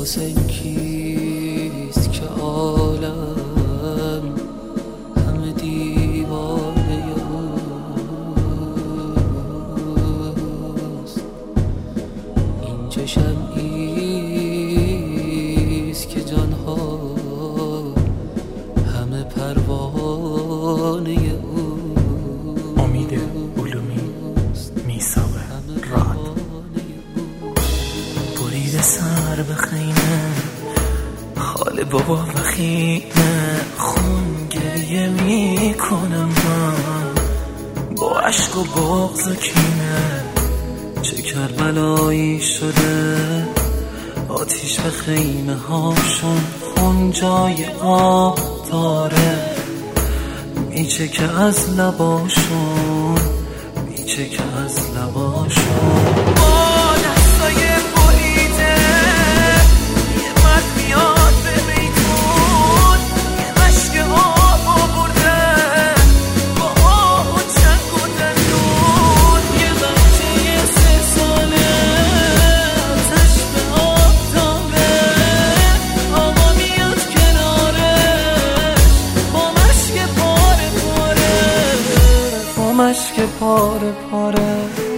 حسین کیست که عالم همه دیوانه اوست؟ این چه شمعیست که جانها همه پروانه اوست؟ امید علومی، میثاق راد. برید سر به خیمه، خاله بابا و خیمه، خون گریه میکنم من با عشق و بغض و کینه. چه کربلایی شده آتیش به خیمه هاشون، خون جای آب داره میچکه از لباشون، میچکه از لباشون. با دستای بریده یه مرد میاد به میتون، یه مشک آب آورده با آه و چنگ و دندون. یه بچه 3 ساله آتش به آب داره، آقا میاد کنارش با مشک پاره پاره، با مشک پاره پاره.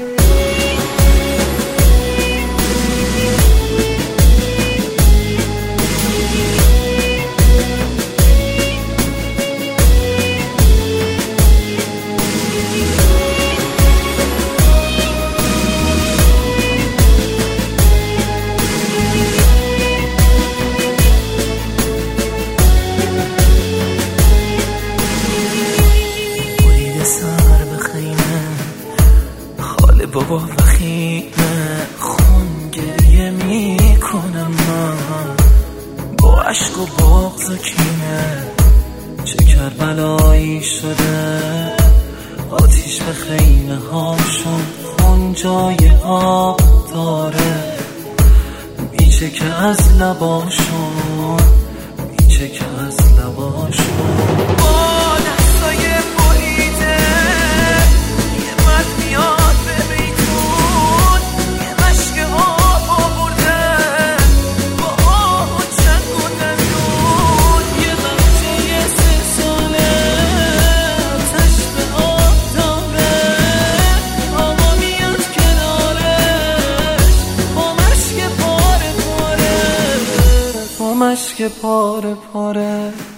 بابا و خیمه، خون گریه میکنم من با عشق و بغض و کینه. چه کربلایی شده آتیش به خیمه هاشون، خون جای آب داره میچکه از لباشون، میچکه از لباشون. با دستای بریده یه مرد میاد به میتون، یه مشک آب آورده با آه و چنگ و دندون. یه بچه 3 ساله آتش به آب داره، آقا میاد کنارش با مشک پاره پاره، با مشک پاره پاره.